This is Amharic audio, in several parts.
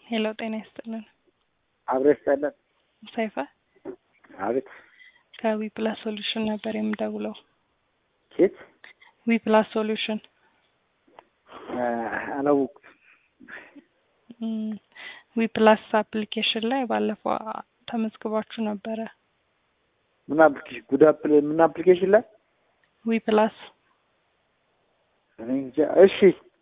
ሄሎ ጤና ይስጥልን። አብረሽ ታለ ሰይፈ አቤት። ከዊ ፕላስ ሶሉሽን ነበር የምደውለው። ኬት ዊ ፕላስ ሶሉሽን አላውቅም። ዊ ፕላስ አፕሊኬሽን ላይ ባለፈው ተመዝግባችሁ ነበረ። ምን አፕሊኬሽን ላይ ዊ ፕላስ እሺ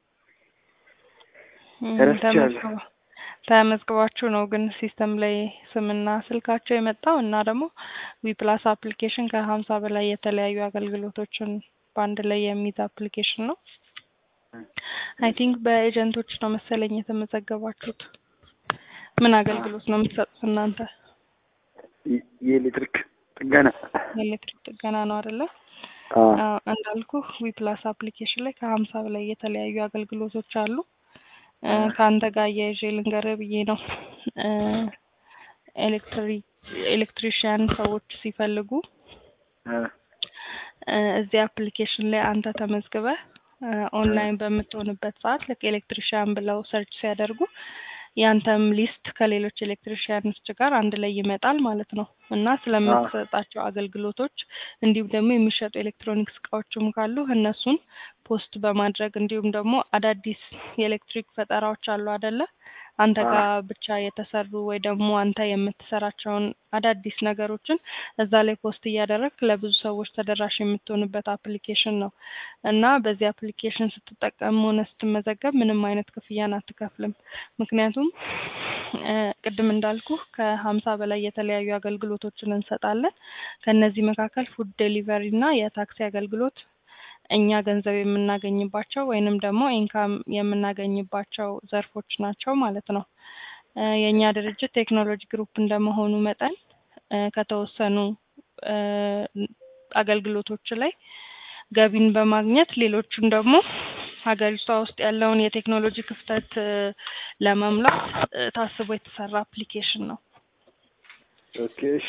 ተመዝግባችሁ ነው ግን ሲስተም ላይ ስምና ስልካቸው የመጣው እና ደግሞ ዊ ፕላስ አፕሊኬሽን ከ50 በላይ የተለያዩ አገልግሎቶችን በአንድ ላይ የሚይዝ አፕሊኬሽን ነው። አይ ቲንክ በኤጀንቶች ነው መሰለኝ የተመዘገባችሁት። ምን አገልግሎት ነው የምትሰጡት እናንተ? የኤሌክትሪክ ጥገና ነው አይደለ? እንዳልኩ ዊ ፕላስ አፕሊኬሽን ላይ ከ50 በላይ የተለያዩ አገልግሎቶች አሉ። ካንተ ጋር የጄ ልንገርህ ብዬ ነው። ኤሌክትሪሻን ሰዎች ሲፈልጉ እዚህ አፕሊኬሽን ላይ አንተ ተመዝግበህ ኦንላይን በምትሆንበት ሰዓት ለኤሌክትሪሻን ብለው ሰርች ሲያደርጉ ያንተም ሊስት ከሌሎች ኤሌክትሪሻኖች ጋር አንድ ላይ ይመጣል ማለት ነው። እና ስለምትሰጣቸው አገልግሎቶች እንዲሁም ደግሞ የሚሸጡ ኤሌክትሮኒክስ እቃዎችም ካሉ እነሱን ፖስት በማድረግ እንዲሁም ደግሞ አዳዲስ የኤሌክትሪክ ፈጠራዎች አሉ አይደለ? አንተ ጋር ብቻ የተሰሩ ወይ ደግሞ አንተ የምትሰራቸውን አዳዲስ ነገሮችን እዛ ላይ ፖስት እያደረግክ ለብዙ ሰዎች ተደራሽ የምትሆንበት አፕሊኬሽን ነው። እና በዚህ አፕሊኬሽን ስትጠቀም ሆነ ስትመዘገብ ምንም አይነት ክፍያን አትከፍልም። ምክንያቱም ቅድም እንዳልኩ ከ50 በላይ የተለያዩ አገልግሎቶችን እንሰጣለን። ከነዚህ መካከል ፉድ ዴሊቨሪ እና የታክሲ አገልግሎት እኛ ገንዘብ የምናገኝባቸው ወይንም ደግሞ ኢንካም የምናገኝባቸው ዘርፎች ናቸው ማለት ነው። የኛ ድርጅት ቴክኖሎጂ ግሩፕ እንደመሆኑ መጠን ከተወሰኑ አገልግሎቶች ላይ ገቢን በማግኘት ሌሎቹን ደግሞ ሀገሪቷ ውስጥ ያለውን የቴክኖሎጂ ክፍተት ለመሙላት ታስቦ የተሰራ አፕሊኬሽን ነው። ኦኬ እሺ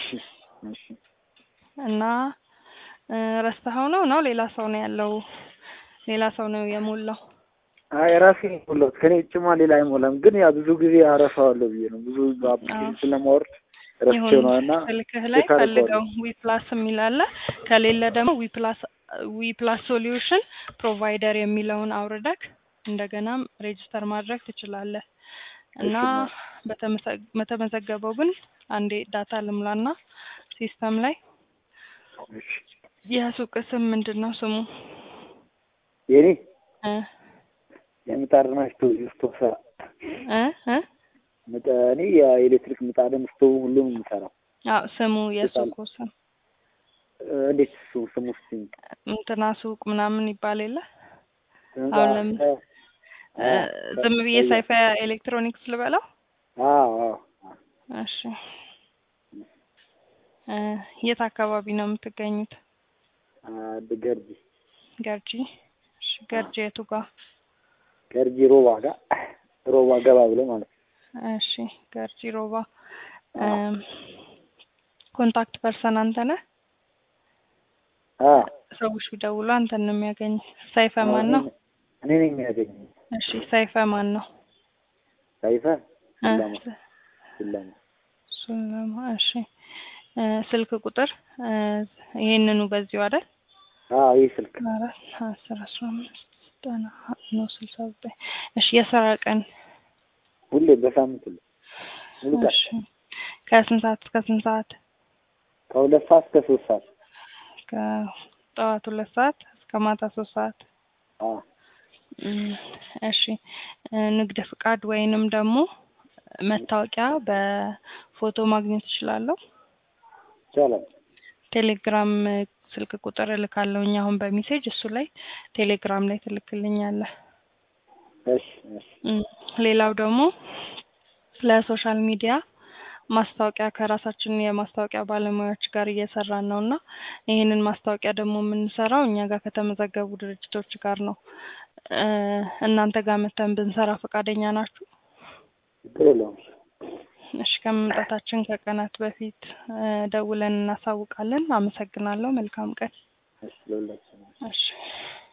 እና ረስተኸው ነው ሌላ ሰው ነው ያለው? ሌላ ሰው ነው የሞላው? አይ ራሴ ነው ከኔ ጭማ ሌላ አይሞላም። ግን ያ ብዙ ጊዜ አረሳዋለሁ ብዬ ነው ብዙ አፕሊኬሽን ስለማወርድ ረስቼው ነውና ስልክህ ላይ ፈልገው ዊ ፕላስ የሚል አለ። ከሌለ ደግሞ ዊ ፕላስ ሶሉሽን ፕሮቫይደር የሚለውን አውርደክ እንደገናም ሬጂስተር ማድረግ ትችላለህ። እና በተመዘገበው ግን አንዴ ዳታ ልምላና ሲስተም ላይ የሱቅ ስም ምንድነው ስሙ? የኔ የምጣድና ስቶቭ እኔ የኤሌክትሪክ ምጣድም ስቶቭ ሁሉም የምሰራው። ስሙ የሱቁ ስም እንዴት ስሙ እንትና ሱቅ ምናምን ይባል የለ? አሁን ዝም ብዬ ሰይፈ ኤሌክትሮኒክስ ልበለው? እሺ። የት አካባቢ ነው የምትገኙት? ገርጂ። እሺ ገርጂ የቱ ጋር? ገርጂ ሮባ ገባ ብሎ ማለት ነው። እሺ ገርጂ ሮባ። ኮንታክት ፐርሰን አንተ ነህ? ሰዎች ቢደውሉ አንተን ነው የሚያገኝ። ሰይፈ ማን ነው? እኔ ነኝ የሚያገኝ። እሺ ሰይፈ ማን ነው? ሰይፈ ሱለማ። እሺ ስልክ ቁጥር ይሄንኑ በዚሁ አይደል? ይሄ ስልክ 4 10 15 እሺ የሥራ ቀን ሁሌ በሳምንት ሙሉ ቀን። እሺ ከስንት ሰዓት እስከ ስንት ሰዓት? ከ2 ሰዓት እስከ 3 ሰዓት። ከጠዋት 2 ሰዓት እስከ ማታ 3 ሰዓት። እሺ ንግድ ፍቃድ ወይንም ደግሞ መታወቂያ በፎቶ ማግኘት እችላለሁ? ይቻላል። ቴሌግራም ስልክ ቁጥር ልካለሁኝ አሁን በሜሴጅ እሱ ላይ ቴሌግራም ላይ ትልክልኛለህ። እሺ። ሌላው ደግሞ ለሶሻል ሚዲያ ማስታወቂያ ከራሳችን የማስታወቂያ ባለሙያዎች ጋር እየሰራን ነውና ይሄንን ማስታወቂያ ደግሞ የምንሰራው እኛ ጋር ከተመዘገቡ ድርጅቶች ጋር ነው። እናንተ ጋር መተን ብንሰራ ፈቃደኛ ናችሁ? እሺ ከመምጣታችን ከቀናት በፊት ደውለን እናሳውቃለን። አመሰግናለሁ። መልካም ቀን። እሺ። እሺ